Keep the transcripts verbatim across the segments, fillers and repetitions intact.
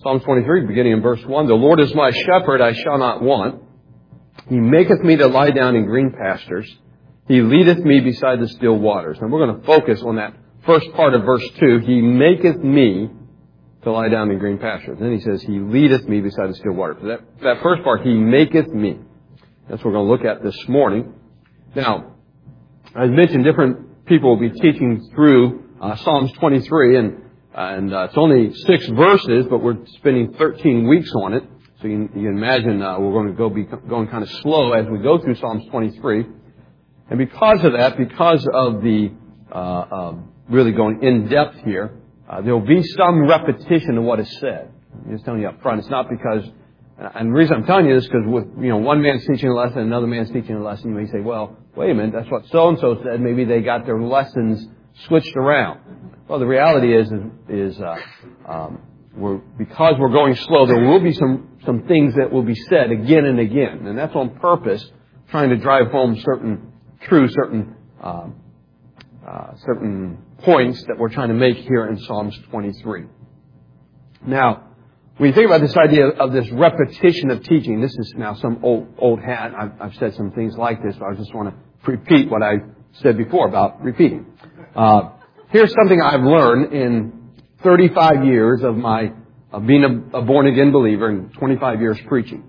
Psalm twenty-three, beginning in verse one, the Lord is my shepherd, I shall not want. He maketh me to lie down in green pastures. He leadeth me beside the still waters. And we're going to focus on that first part of verse two. He maketh me to lie down in green pastures. Then he says, He leadeth me beside the still waters. So that, that first part, He maketh me. That's what we're going to look at this morning. Now, as mentioned, different people will be teaching through uh, Psalms twenty-three, and and uh, it's only six verses, but we're spending thirteen weeks on it. So you can, you can imagine uh, we're going to go be going kind of slow as we go through Psalms twenty-three. And because of that, because of the uh, uh, really going in depth here, uh, there will be some repetition of what is said. I'm just telling you up front. It's not because, and the reason I'm telling you this is because with you know one man's teaching a lesson, another man's teaching a lesson, you may say, well, wait a minute, that's what so and so said. Maybe they got their lessons switched around. Well, the reality is is uh, um, we're because we're going slow, there will be some some things that will be said again and again, and that's on purpose, trying to drive home certain Through certain uh, uh, certain points that we're trying to make here in Psalms twenty-three. Now, when you think about this idea of this repetition of teaching, this is now some old old hat. I've, I've said some things like this, but I just want to repeat what I said before about repeating. Uh, here's something I've learned in thirty-five years of my of being a, a born-again believer and twenty-five years preaching.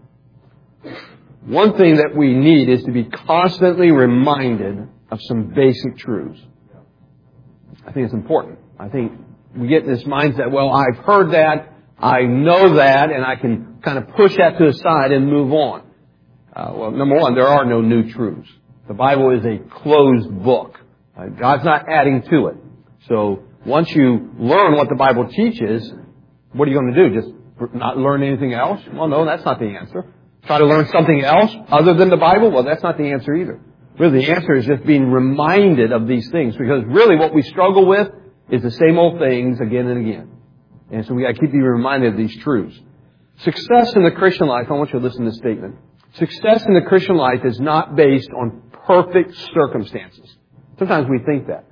One thing that we need is to be constantly reminded of some basic truths. I think it's important. I think we get in this mindset, well, I've heard that, I know that, and I can kind of push that to the side and move on. Uh, well, number one, there are no new truths. The Bible is a closed book. Uh, God's not adding to it. So once you learn what the Bible teaches, what are you going to do? Just not learn anything else? Well, no, that's not the answer. Try to learn something else other than the Bible? Well, that's not the answer either. Really, the answer is just being reminded of these things, because really what we struggle with is the same old things again and again. And so we got to keep being reminded of these truths. Success in the Christian life, I want you to listen to this statement. Success in the Christian life is not based on perfect circumstances. Sometimes we think that.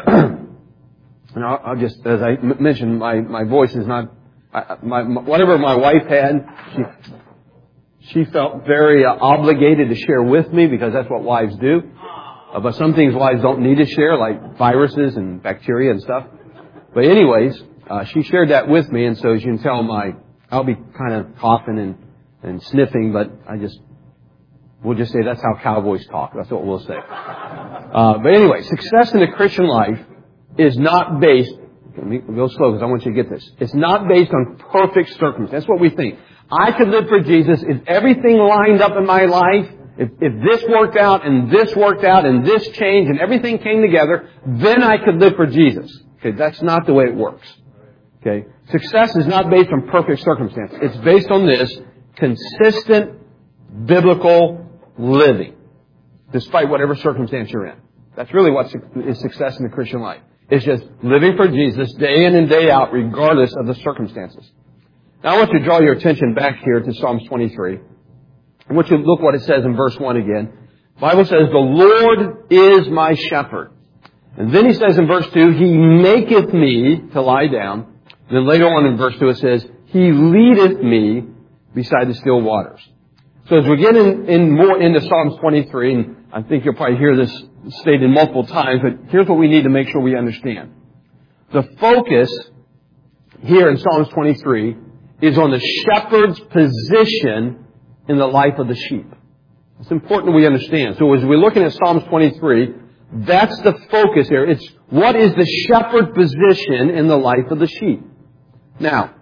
And I'll, I'll just, as I m- mentioned, my, my voice is not, I, my, my, whatever my wife had, she, She felt very uh, obligated to share with me, because that's what wives do. Uh, but some things wives don't need to share, like viruses and bacteria and stuff. But anyways, uh, she shared that with me, and so as you can tell, my I'll be kind of coughing and, and sniffing, but I just we'll just say that's how cowboys talk. That's what we'll say. Uh, but anyway, success in the Christian life is not based. Let me go slow because I want you to get this. It's not based on perfect circumstances. That's what we think. I could live for Jesus if everything lined up in my life, if, if this worked out and this worked out and this changed and everything came together, then I could live for Jesus. Okay, that's not the way it works. Okay, success is not based on perfect circumstances. It's based on this consistent biblical living, despite whatever circumstance you're in. That's really what is success in the Christian life. It's just living for Jesus day in and day out, regardless of the circumstances. Now I want you to draw your attention back here to Psalms twenty-three. I want you to look what it says in verse one again. The Bible says, the Lord is my shepherd. And then he says in verse two, He maketh me to lie down. And then later on in verse two it says, He leadeth me beside the still waters. So as we get in, in more into Psalms twenty-three, and I think you'll probably hear this stated multiple times, but here's what we need to make sure we understand. The focus here in Psalms twenty-three is on the shepherd's position in the life of the sheep. It's important we understand. So as we're looking at Psalms twenty-three, that's the focus here. It's what is the shepherd's position in the life of the sheep. Now,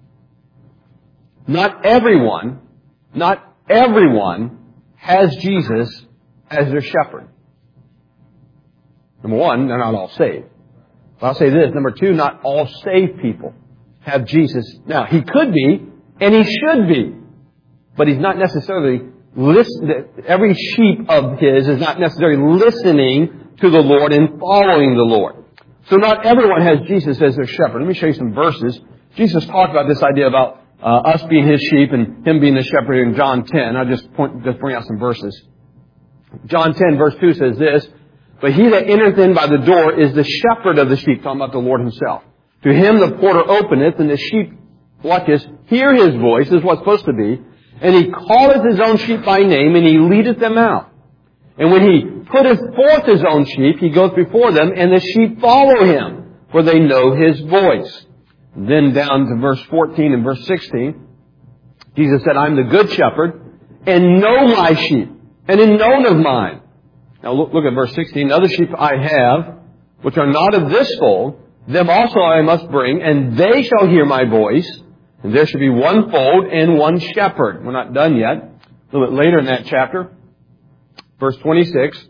not everyone, not everyone has Jesus as their shepherd. Number one, they're not all saved. But I'll say this. Number two, not all saved people have Jesus. Now, he could be, and he should be, but he's not necessarily listen. Every sheep of his is not necessarily listening to the Lord and following the Lord. So not everyone has Jesus as their shepherd. Let me show you some verses. Jesus talked about this idea about uh, us being his sheep and him being the shepherd in John ten. I'll just point, just bring out some verses. John ten verse two says this, but he that entereth in by the door is the shepherd of the sheep, talking about the Lord himself. To him the porter openeth, and the sheep watch this, hear His voice, is what's supposed to be, and He calleth His own sheep by name, and He leadeth them out. And when He putteth forth His own sheep, He goeth before them, and the sheep follow Him, for they know His voice. Then down to verse fourteen and verse sixteen, Jesus said, I'm the good shepherd, and know my sheep, and am known of mine. Now look, look at verse sixteen. Other sheep I have, which are not of this fold, them also I must bring, and they shall hear my voice, and there shall be one fold and one shepherd. We're not done yet. A little bit later in that chapter, verse twenty-six.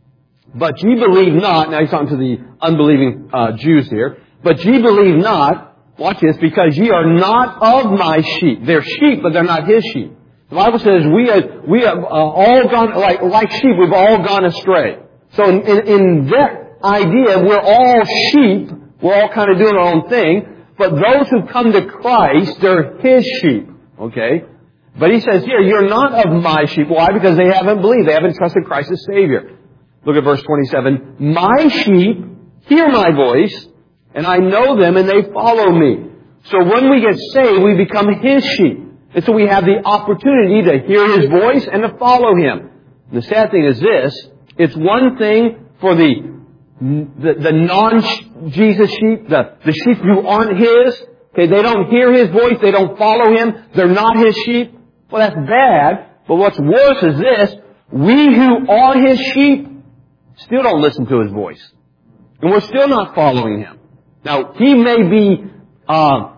But ye believe not, now he's talking to the unbelieving uh, Jews here, but ye believe not, watch this, because ye are not of my sheep. They're sheep, but they're not His sheep. The Bible says we have, we have uh, all gone, like, like sheep, we've all gone astray. So in, in, in that idea, we're all sheep, we're all kind of doing our own thing, but those who come to Christ, they're His sheep. Okay? But He says here, you're not of my sheep. Why? Because they haven't believed. They haven't trusted Christ as Savior. Look at verse twenty-seven. My sheep hear my voice, and I know them, and they follow me. So when we get saved, we become His sheep. And so we have the opportunity to hear His voice and to follow Him. And the sad thing is this, it's one thing for the The, the non-Jesus sheep, the, the sheep who aren't His, okay, they don't hear His voice, they don't follow Him, they're not His sheep. Well, that's bad, but what's worse is this, we who are His sheep still don't listen to His voice. And we're still not following Him. Now, He may be uh,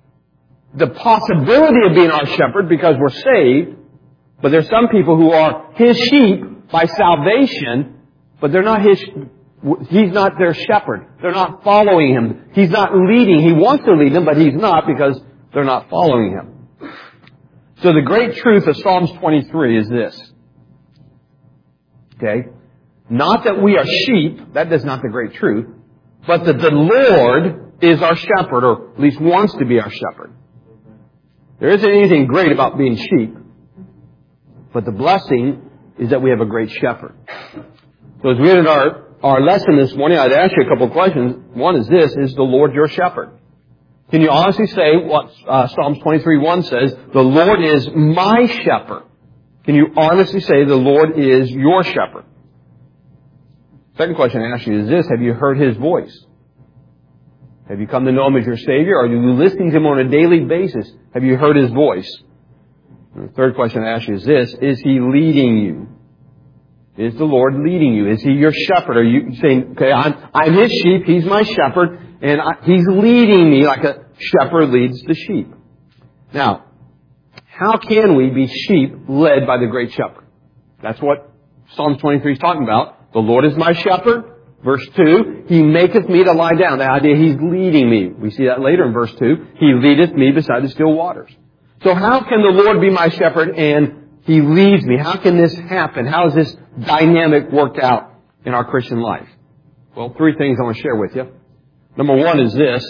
the possibility of being our shepherd because we're saved, but there's some people who are His sheep by salvation, but they're not His sheep. He's not their shepherd. They're not following Him. He's not leading. He wants to lead them, but He's not because they're not following Him. So the great truth of Psalms twenty-three is this. Okay? Not that we are sheep. That is not the great truth. But that the Lord is our shepherd, or at least wants to be our shepherd. There isn't anything great about being sheep. But the blessing is that we have a great shepherd. So as we ended our Our lesson this morning, I'd ask you a couple of questions. One is this, is the Lord your shepherd? Can you honestly say what uh, Psalms twenty-three one says, the Lord is my shepherd? Can you honestly say the Lord is your shepherd? Second question I ask you is this, have you heard His voice? Have you come to know Him as your Savior? Are you listening to Him on a daily basis? Have you heard His voice? And the third question I ask you is this, is He leading you? Is the Lord leading you? Is He your shepherd? Are you saying, okay, I'm, I'm His sheep, He's my shepherd, and I, He's leading me like a shepherd leads the sheep? Now, how can we be sheep led by the great shepherd? That's what Psalm twenty-three is talking about. The Lord is my shepherd. Verse two, He maketh me to lie down. The idea He's leading me. We see that later in verse two. He leadeth me beside the still waters. So how can the Lord be my shepherd and He leads me? How can this happen? How is this dynamic worked out in our Christian life? Well, three things I want to share with you. Number one is this.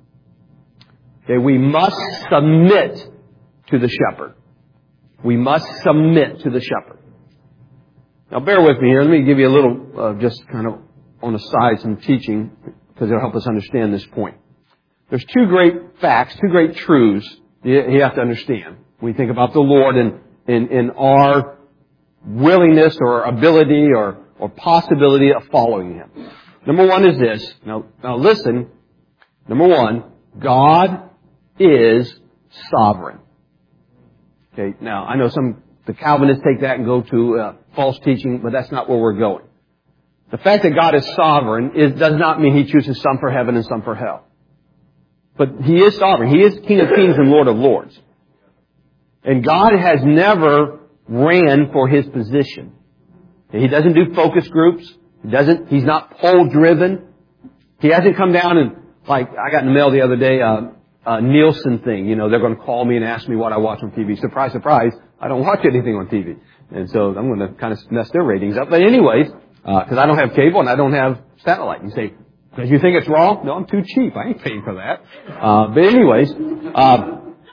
Okay, we must submit to the shepherd. We must submit to the shepherd. Now bear with me here. Let me give you a little, uh, just kind of on the side, some teaching, because it'll help us understand this point. There's two great facts, two great truths you have to understand. When we think about the Lord and In, in our willingness or ability or, or possibility of following Him. Number one is this. Now, now listen. Number one, God is sovereign. Okay, now I know some, the Calvinists take that and go to uh, false teaching, but that's not where we're going. The fact that God is sovereign is, does not mean He chooses some for heaven and some for hell. But He is sovereign. He is King of Kings and Lord of Lords. And God has never ran for His position. He doesn't do focus groups. He doesn't, He's not poll driven. He hasn't come down and, like, I got in the mail the other day, uh, a Nielsen thing. You know, they're going to call me and ask me what I watch on T V. Surprise, surprise. I don't watch anything on T V. And so I'm going to kind of mess their ratings up. But anyways, uh, cause I don't have cable and I don't have satellite. You say, because you think it's wrong? No, I'm too cheap. I ain't paying for that. Uh, but anyways, uh,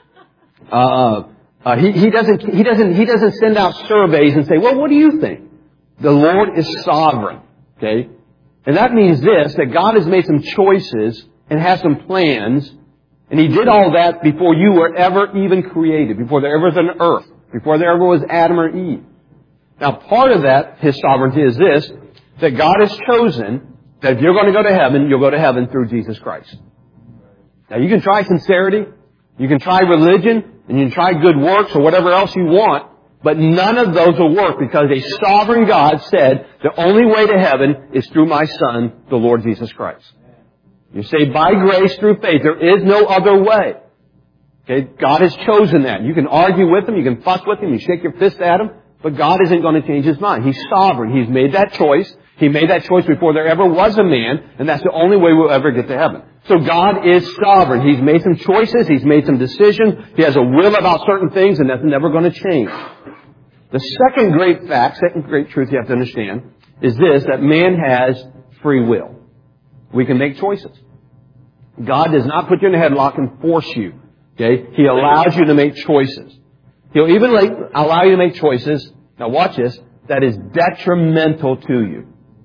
uh, Uh, he, he doesn't, he doesn't, he doesn't send out surveys and say, well, what do you think? The Lord is sovereign. Okay? And that means this, that God has made some choices and has some plans, And He did all that before you were ever even created, before there ever was an earth, before there ever was Adam or Eve. Now, part of that, His sovereignty, is this, that God has chosen that if you're going to go to heaven, you'll go to heaven through Jesus Christ. Now, you can try sincerity, you can try religion, and you can try good works or whatever else you want, but none of those will work because a sovereign God said the only way to heaven is through my Son, the Lord Jesus Christ. You say by grace through faith. There is no other way. Okay? God has chosen that. You can argue with Him, you can fuss with Him, you shake your fist at Him, but God isn't going to change His mind. He's sovereign. He's made that choice. He made that choice before there ever was a man, and that's the only way we'll ever get to heaven. So God is sovereign. He's made some choices. He's made some decisions. He has a will about certain things, and that's never going to change. The second great fact, second great truth you have to understand, is this, that man has free will. We can make choices. God does not put you in a headlock and force you. Okay? He allows you to make choices. He'll even like, allow you to make choices, now watch this, that is detrimental to you.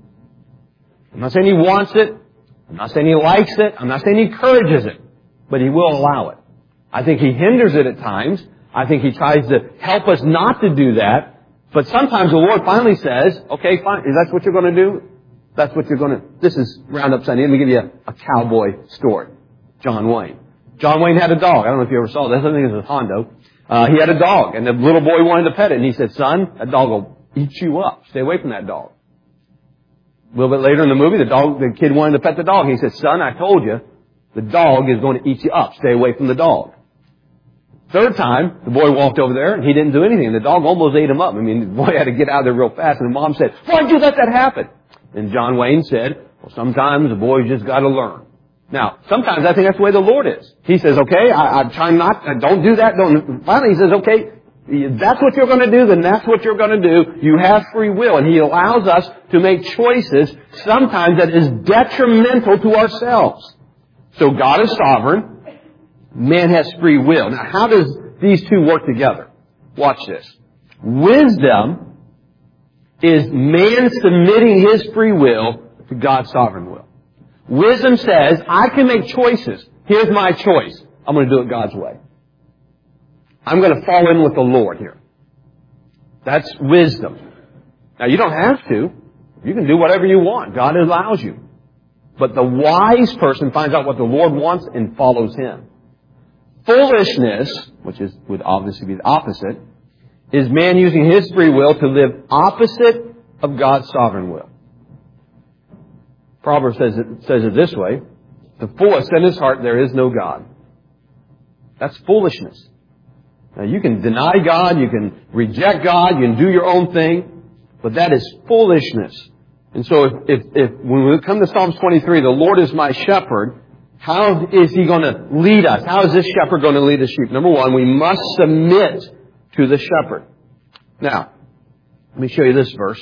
I'm not saying He wants it. I'm not saying He likes it. I'm not saying He encourages it. But He will allow it. I think He hinders it at times. I think He tries to help us not to do that. But sometimes the Lord finally says, okay, fine. Is that what you're going to do? That's what you're going to... This is Roundup Sunday. Let me give you a, a cowboy story. John Wayne. John Wayne had a dog. I don't know if you ever saw this. I think it was a Hondo. Uh, he had a dog, and the little boy wanted to pet it. And he said, son, that dog will eat you up. Stay away from that dog. A little bit later in the movie, the dog, the kid wanted to pet the dog. He said, son, I told you, the dog is going to eat you up. Stay away from the dog. Third time, the boy walked over there, and he didn't do anything. The dog almost ate him up. I mean, the boy had to get out of there real fast. And the mom said, why'd you let that happen? And John Wayne said, well, sometimes the boy's just got to learn. Now, sometimes I think that's the way the Lord is. He says, okay, I, I'm trying not, don't do that. Don't. Finally, He says, okay, that's what you're going to do, then that's what you're going to do. You have free will. And He allows us to make choices sometimes that is detrimental to ourselves. So God is sovereign. Man has free will. Now, how does these two work together? Watch this. Wisdom is man submitting his free will to God's sovereign will. Wisdom says, I can make choices. Here's my choice. I'm going to do it God's way. I'm going to fall in with the Lord here. That's wisdom. Now, you don't have to. You can do whatever you want. God allows you. But the wise person finds out what the Lord wants and follows Him. Foolishness, which is would obviously be the opposite, is man using his free will to live opposite of God's sovereign will. Proverbs says it, says it this way, the fool has said in his heart, there is no God. That's foolishness. Now, you can deny God, you can reject God, you can do your own thing, but that is foolishness. And so if, if, if when we come to Psalms twenty-three, the Lord is my shepherd, how is He going to lead us? How is this shepherd going to lead the sheep? Number one, we must submit to the shepherd. Now, let me show you this verse.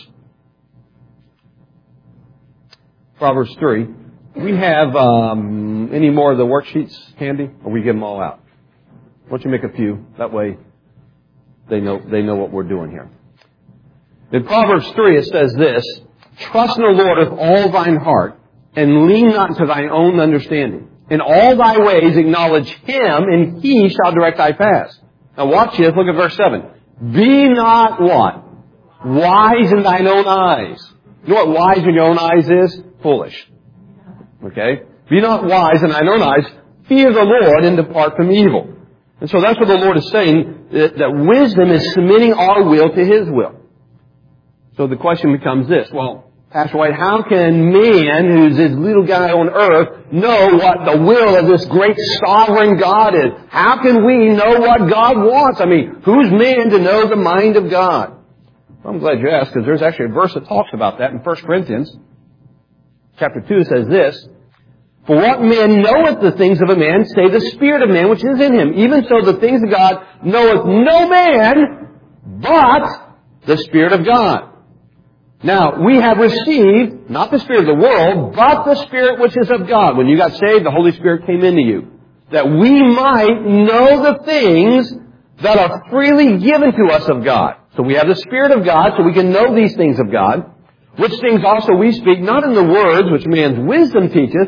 Proverbs three. We have um, any more of the worksheets handy, or we give them all out? Why don't you make a few? That way they know they know what we're doing here. In Proverbs three, it says this, trust in the Lord with all thine heart, and lean not into thine own understanding. In all thy ways acknowledge Him, and He shall direct thy paths. Now watch this, look at verse seven. Be not what? Wise in thine own eyes. You know what wise in your own eyes is? Foolish. Okay? Be not wise in thine own eyes. Fear the Lord and depart from evil. And so that's what the Lord is saying, that, that wisdom is submitting our will to His will. So the question becomes this, well, Pastor White, how can man, who's this little guy on earth, know what the will of this great sovereign God is? How can we know what God wants? I mean, who's man to know the mind of God? Well, I'm glad you asked, because there's actually a verse that talks about that in First Corinthians. Chapter two says this, for what man knoweth the things of a man, save the spirit of man which is in him. Even so the things of God knoweth no man, but the Spirit of God. Now, we have received, not the spirit of the world, but the Spirit which is of God. When you got saved, the Holy Spirit came into you. That we might know the things that are freely given to us of God. So we have the Spirit of God, so we can know these things of God. Which things also we speak, not in the words which man's wisdom teacheth,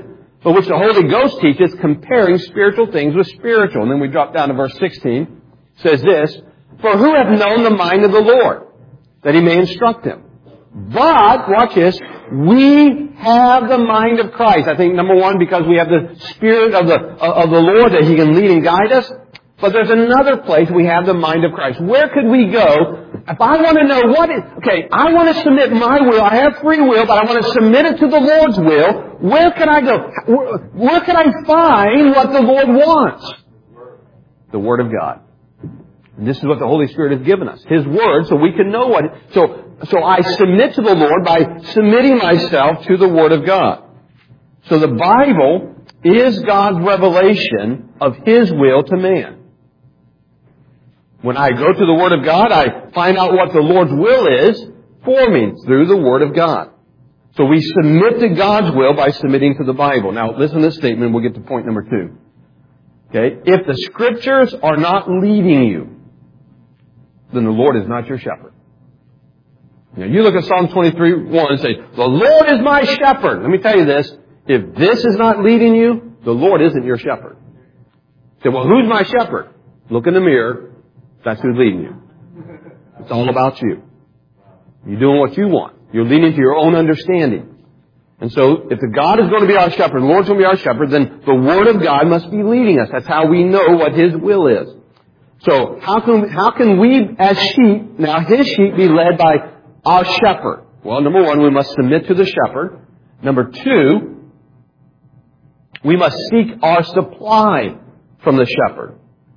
but which the Holy Ghost teaches, comparing spiritual things with spiritual. And then we drop down to verse sixteen. It says this, for who hath known the mind of the Lord, that he may instruct him? But, watch this, we have the mind of Christ. I think, number one, because we have the Spirit of the, of the Lord that he can lead and guide us. But there's another place we have the mind of Christ. Where could we go? If I want to know what is, okay, I want to submit my will. I have free will, but I want to submit it to the Lord's will. Where can I go? Where, where can I find what the Lord wants? The Word of God. And this is what the Holy Spirit has given us. His Word, so we can know what, so, so I submit to the Lord by submitting myself to the Word of God. So the Bible is God's revelation of His will to man. When I go to the Word of God, I find out what the Lord's will is for me through the Word of God. So we submit to God's will by submitting to the Bible. Now, listen to this statement. We'll get to point number two. Okay? If the Scriptures are not leading you, then the Lord is not your shepherd. Now, you look at Psalm twenty-three one and say, the Lord is my shepherd. Let me tell you this. If this is not leading you, the Lord isn't your shepherd. You say, well, who's my shepherd? Look in the mirror. That's who's leading you. It's all about you. You're doing what you want. You're leading to your own understanding. And so, if the God is going to be our shepherd, the Lord's going to be our shepherd, then the Word of God must be leading us. That's how we know what His will is. So, how can, how can we as sheep, now His sheep, be led by our shepherd? Well, number one, we must submit to the shepherd. Number two, we must seek our supply from the shepherd.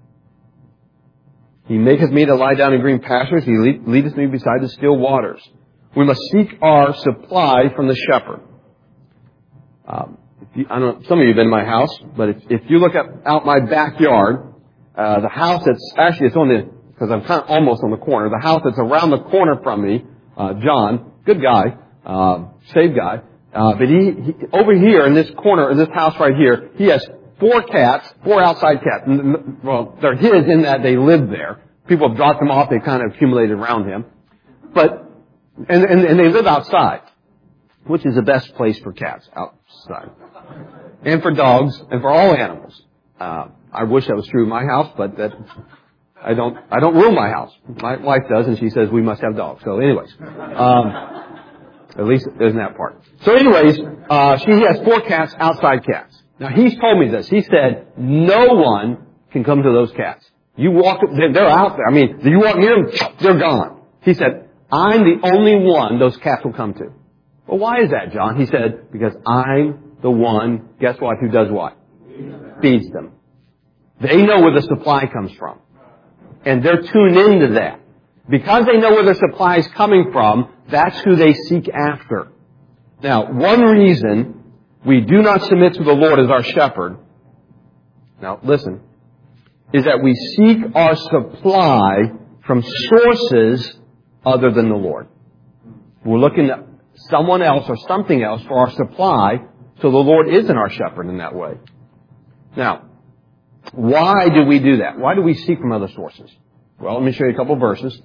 He maketh me to lie down in green pastures. He leadeth me beside the still waters. We must seek our supply from the shepherd. Um, if you, I don't know, some of you have been in my house, but if, if you look at, out my backyard, uh, the house that's, actually it's on the, because I'm kind of almost on the corner, the house that's around the corner from me, uh, John, good guy, uh, saved guy, uh, but he, he, over here in this corner, in this house right here, he has four cats, four outside cats. Well, they're his in that they live there. People have dropped them off. They kind of accumulated around him. But, and, and, and they live outside, which is the best place for cats, outside. And for dogs, and for all animals. Uh, I wish that was true in my house, but that, I don't, I don't rule my house. My wife does, and she says we must have dogs. So anyways, um, at least there's that part. So anyways, uh, she has four cats, outside cats. Now, he's told me this. He said, no one can come to those cats. You walk, they're out there. I mean, you walk near them, they're gone. He said, I'm the only one those cats will come to. Well, why is that, John? He said, because I'm the one, guess what, who does what? Feeds them. They know where the supply comes from. And they're tuned into that. Because they know where their supply is coming from, that's who they seek after. Now, one reason we do not submit to the Lord as our shepherd, now listen, is that we seek our supply from sources other than the Lord. We're looking at someone else or something else for our supply, so the Lord isn't our shepherd in that way. Now, why do we do that? Why do we seek from other sources? Well, let me show you a couple of verses.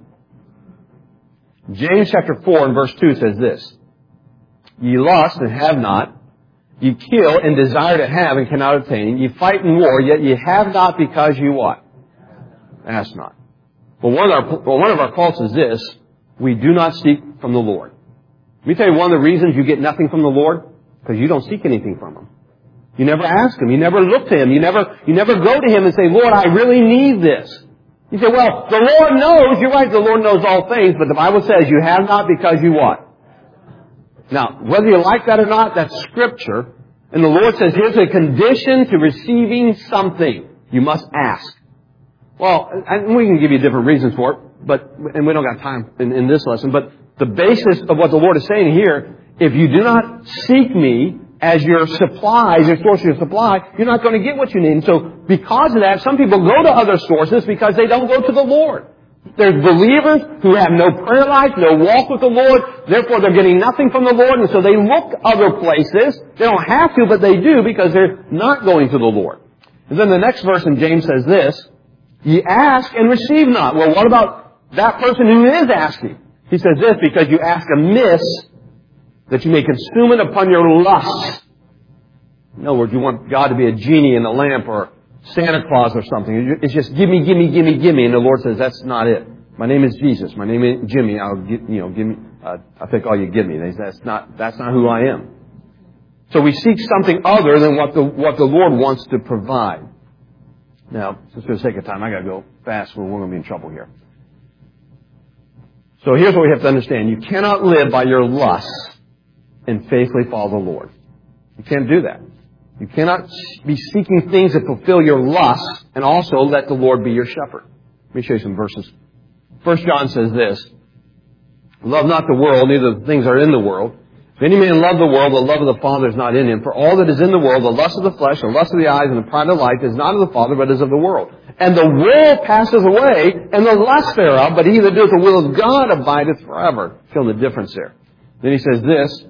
James chapter four and verse two says this, ye lust and have not, ye kill and desire to have and cannot obtain. Ye fight in war, yet ye have not because you what? Ask not. Well, one of our, well, one of our faults is this. We do not seek from the Lord. Let me tell you one of the reasons you get nothing from the Lord. Because you don't seek anything from Him. You never ask Him. You never look to Him. You never, you never go to Him and say, Lord, I really need this. You say, well, the Lord knows. You're right, the Lord knows all things. But the Bible says you have not because you what? Now, whether you like that or not, that's Scripture. And the Lord says, here's a condition to receiving something. You must ask. Well, and we can give you different reasons for it, but, and we don't got time in, in this lesson, but the basis of what the Lord is saying here, if you do not seek me as your supply, as your source of your supply, you're not going to get what you need. And so, because of that, some people go to other sources because they don't go to the Lord. There's believers who have no prayer life, no walk with the Lord, therefore they're getting nothing from the Lord, and so they look other places. They don't have to, but they do because they're not going to the Lord. And then the next verse in James says this, ye ask and receive not. Well, what about that person who is asking? He says this, because you ask amiss, that you may consume it upon your lusts. In other words, you want God to be a genie in a lamp or Santa Claus or something. It's just give me, give me, give me, give me. And the Lord says, that's not it. My name is Jesus. My name is Jimmy. I'll get, you know, give me, uh, I'll take all you give me. That's not, that's not who I am. So we seek something other than what the, what the Lord wants to provide. Now, just for the sake of time, I gotta go fast or we're gonna be in trouble here. So here's what we have to understand. You cannot live by your lusts and faithfully follow the Lord. You can't do that. You cannot be seeking things that fulfill your lusts and also let the Lord be your shepherd. Let me show you some verses. First John says this, love not the world, neither the things that are in the world. If any man love the world, the love of the Father is not in him. For all that is in the world, the lust of the flesh, the lust of the eyes, and the pride of life is not of the Father, but is of the world. And the world passes away, and the lust thereof, but he that doeth the will of God abideth forever. Feel the difference there. Then he says this,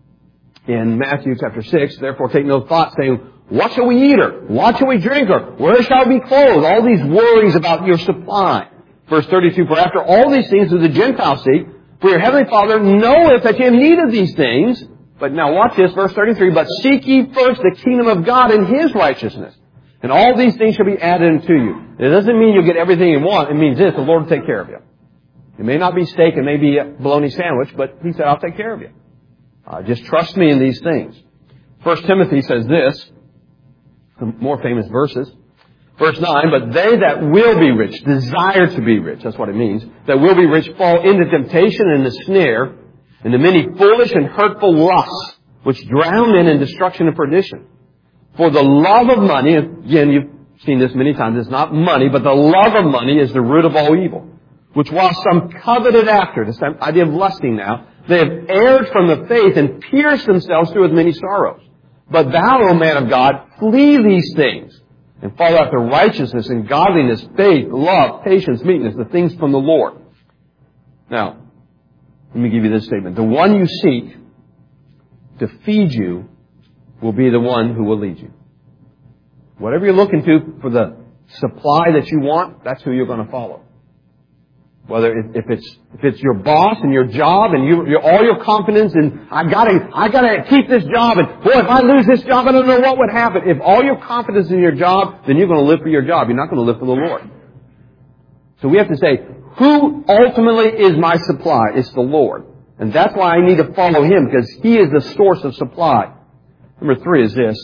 in Matthew chapter six, therefore take no thought, saying, what shall we eat, or what shall we drink, or where shall we be clothed? All these worries about your supply. Verse thirty-two, for after all these things do the Gentiles seek, for your heavenly Father knoweth that you have need of these things. But now watch this, verse thirty-three, but seek ye first the kingdom of God and His righteousness, and all these things shall be added unto you. It doesn't mean you'll get everything you want. It means this, the Lord will take care of you. It may not be steak, it may be a bologna sandwich, but He said, I'll take care of you. Uh, just trust me in these things. First Timothy says this, some more famous verses. Verse nine, but they that will be rich, desire to be rich, that's what it means, that will be rich fall into temptation and the snare, and the many foolish and hurtful lusts, which drown men in destruction and perdition. For the love of money, again, you've seen this many times, it's not money, but the love of money is the root of all evil, which while some coveted after, this idea of lusting now, they have erred from the faith and pierced themselves through with many sorrows. But thou, O man of God, flee these things, and follow after righteousness and godliness, faith, love, patience, meekness, the things from the Lord. Now, let me give you this statement. The one you seek to feed you will be the one who will lead you. Whatever you're looking to for the supply that you want, that's who you're going to follow. Whether if it's if it's your boss and your job and you you're, all your confidence in I gotta I gotta keep this job, and boy, if I lose this job, I don't know what would happen. If all your confidence in your job, then you're going to live for your job. You're not going to live for the Lord. So we have to say, who ultimately is my supply? It's the Lord, and that's why I need to follow Him, because He is the source of supply. Number three is this.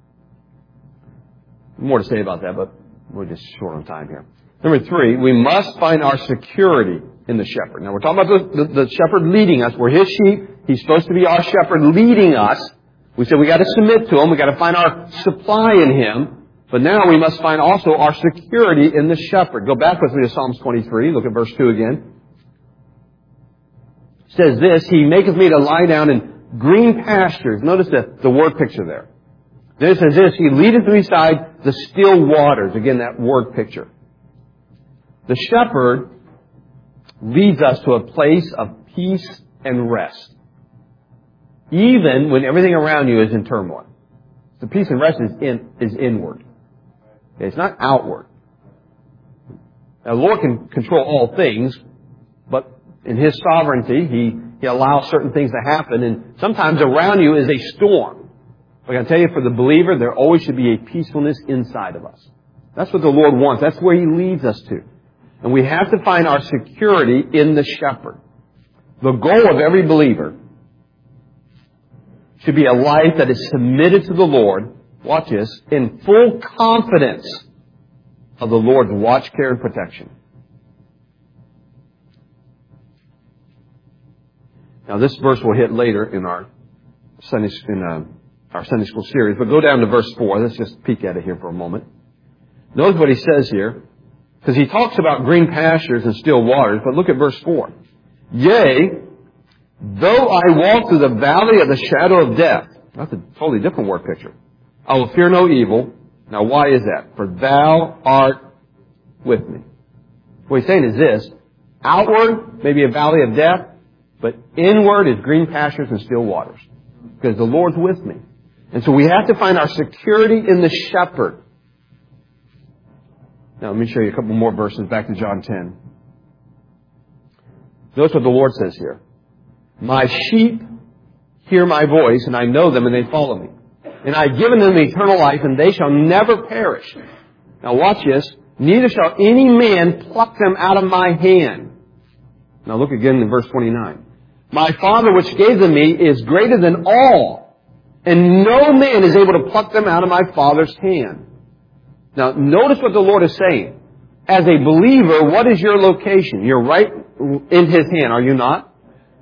More to say about that, but we're just short on time here. Number three, we must find our security in the shepherd. Now, we're talking about the, the, the shepherd leading us. We're His sheep. He's supposed to be our shepherd leading us. We said we got to submit to Him. We got to find our supply in Him. But now we must find also our security in the shepherd. Go back with me to Psalms twenty-three. Look at verse two again. It says this, He maketh me to lie down in green pastures. Notice the, the word picture there. Then it says this, He leadeth me beside the still waters. Again, that word picture. The shepherd leads us to a place of peace and rest, even when everything around you is in turmoil. The peace and rest is in is inward. It's not outward. Now, the Lord can control all things, but in His sovereignty, He, He allows certain things to happen, and sometimes around you is a storm. But I can tell you, for the believer, there always should be a peacefulness inside of us. That's what the Lord wants. That's where He leads us to. And we have to find our security in the shepherd. The goal of every believer should be a life that is submitted to the Lord, watch this, in full confidence of the Lord's watch, care, and protection. Now, this verse we'll hit later in our Sunday, in, uh, our Sunday school series, but go down to verse four. Let's just peek at it here for a moment. Notice what he says here. Because he talks about green pastures and still waters, but look at verse four. Yea, though I walk through the valley of the shadow of death. That's a totally different word picture. I will fear no evil. Now why is that? For thou art with me. What he's saying is this. Outward, maybe a valley of death, but inward is green pastures and still waters. Because the Lord's with me. And so we have to find our security in the shepherd. Now, let me show you a couple more verses back to John ten. Notice what the Lord says here. My sheep hear my voice, and I know them, and they follow me. And I have given them eternal life, and they shall never perish. Now watch this. Neither shall any man pluck them out of my hand. Now look again in verse twenty-nine. My Father which gave them me is greater than all, and no man is able to pluck them out of my Father's hand. Now notice what the Lord is saying. As a believer, what is your location? You're right in His hand, are you not?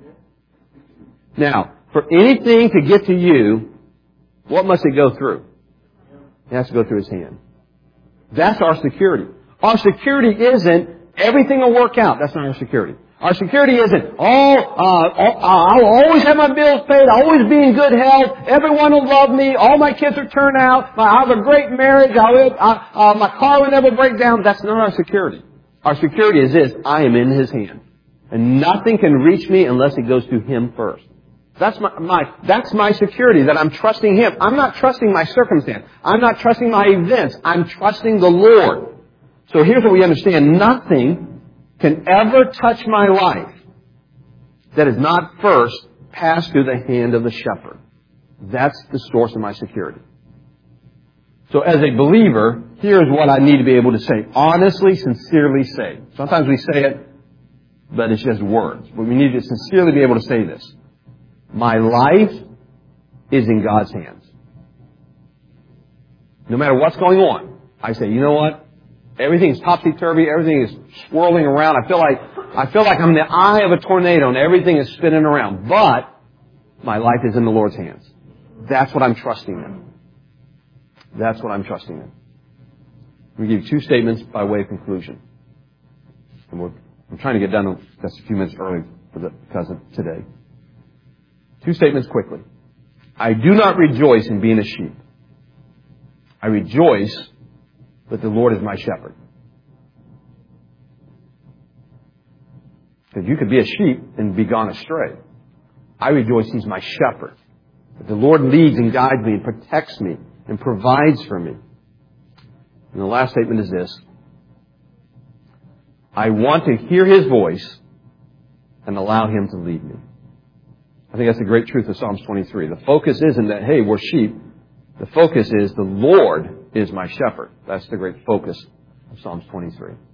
Now, for anything to get to you, what must it go through? It has to go through His hand. That's our security. Our security isn't everything will work out. That's not our security. Our security isn't, oh, uh, I'll always have my bills paid, I'll always be in good health, everyone will love me, all my kids will turn out, I have a great marriage, I'll, I, uh, my car will never break down. That's not our security. Our security is this, I am in His hand. And nothing can reach me unless it goes through Him first. That's my, my, that's my security, that I'm trusting Him. I'm not trusting my circumstance. I'm not trusting my events. I'm trusting the Lord. So here's what we understand. Nothing can ever touch my life that is not first passed through the hand of the shepherd. That's the source of my security. So as a believer, here's what I need to be able to say. Honestly, sincerely say. Sometimes we say it, but it's just words. But we need to sincerely be able to say this. My life is in God's hands. No matter what's going on, I say, you know what? Everything's topsy-turvy. Everything is swirling around. I feel like, I feel like I'm in the eye of a tornado and everything is spinning around. But my life is in the Lord's hands. That's what I'm trusting in. That's what I'm trusting in. We give you two statements by way of conclusion. And we're, I'm trying to get done just a few minutes early for the, because of today. Two statements quickly. I do not rejoice in being a sheep. I rejoice that the Lord is my shepherd. Because you could be a sheep and be gone astray. I rejoice He's my shepherd. That the Lord leads and guides me and protects me and provides for me. And the last statement is this. I want to hear His voice and allow Him to lead me. I think that's the great truth of Psalms twenty-three. The focus isn't that, hey, we're sheep. The focus is the Lord is my shepherd. That's the great focus of Psalms twenty-three.